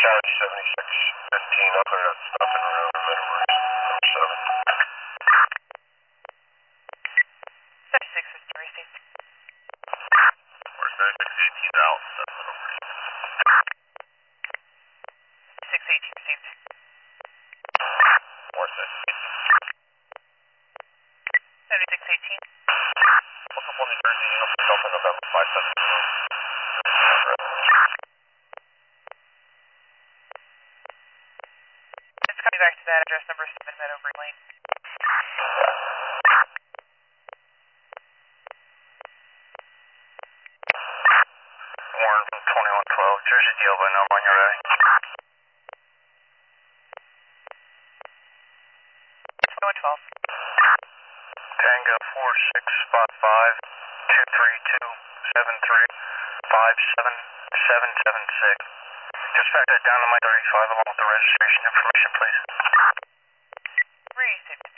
Charlie 7615, I'll clear that stuff in around the middle range. 7. 7615 received. Or 7618 out, that's middle range. 618 received. Or 7618. 7618. What's up on New Jersey? I'm jumping about 572. It's coming back to that address number 7 Meadow Green Lane. Warren from 2112, Jersey Deal by number when you're ready. 2112. Tango 4655 23273 57776. Just back that down to my 35 along with the registration information, please. Received.